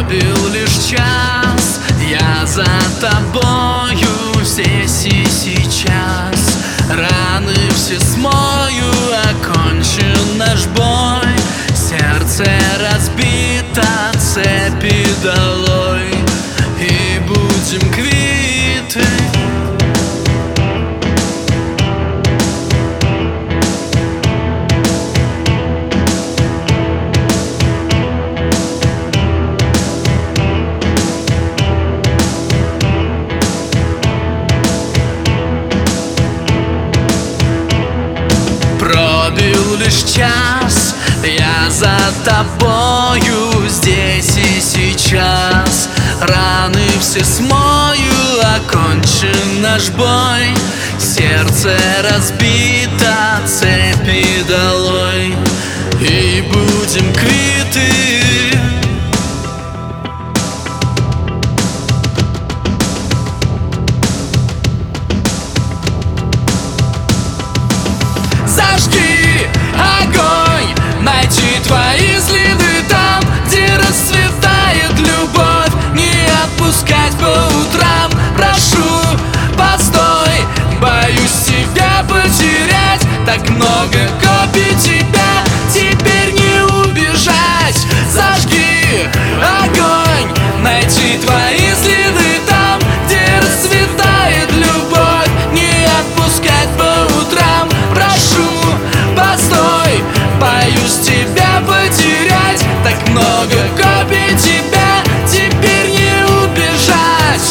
Пробил лишь час, я за тобою здесь и сейчас. Раны все смою, окончен наш бой. Сердце разбито, цепи долой, и будем квиты. Пробил лишь час, я за тобою здесь и сейчас. Раны все смою, окончен наш бой. Сердце разбито, цепи долой, и будем квиты. Зажги огонь, найти твои следы там, где расцветает любовь. Не отпускать по утрам, прошу, постой. Боюсь тебя потерять, так много копий тебя, теперь не убежать. Зажги огонь, найти твои следы там, где расцветает любовь. Не отпускать по утрам, прошу, постой. Боюсь тебя потерять, так много копий тебя, теперь не убежать.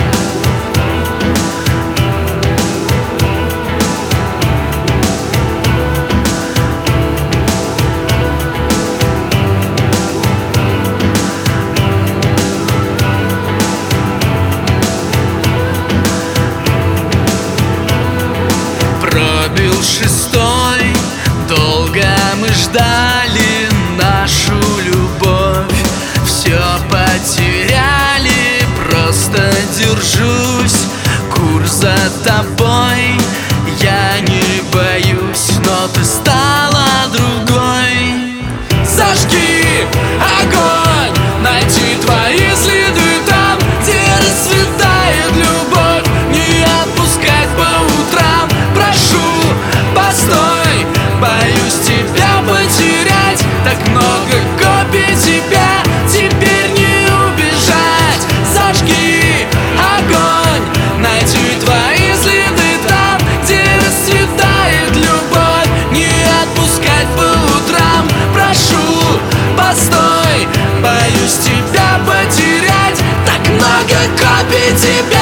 Пробил шестой, долго мы ждали нашу любовь. Все потеряли, просто держусь. Курс за тобой, я не боюсь, но ты стала другой. Зажги огонь, найти твои следы там, где расцветает любовь. Не отпускать по утрам, прошу, постой. Боюсь тебя потерять, так много копий тебя, теперь не убежать. Зажги огонь, найти твои следы там, где расцветает любовь. Не отпускать по утрам, прошу, постой. Боюсь тебя потерять, так много копий тебя.